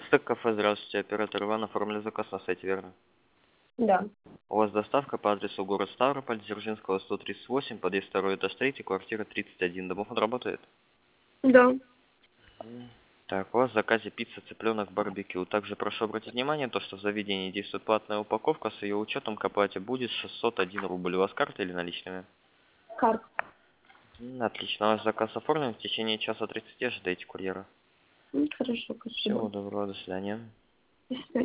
Стык кафе, здравствуйте. Оператор Иван, оформили заказ на сайте, верно? Да. У вас доставка по адресу город Ставрополь, Дзержинского, 138, подъезд 2, этаж 3, квартира 31. Домофон работает? Да. Так, у вас в заказе пицца, цыпленок, барбекю. Также прошу обратить внимание, то, что в заведении действует платная упаковка, с ее учетом к оплате будет 601 рубль. У вас карта или наличными? Карта. Отлично, ваш заказ оформлен. В течение часа 30 ожидайте курьера. Хорошо, Всего спасибо. доброго, до свидания. До свидания.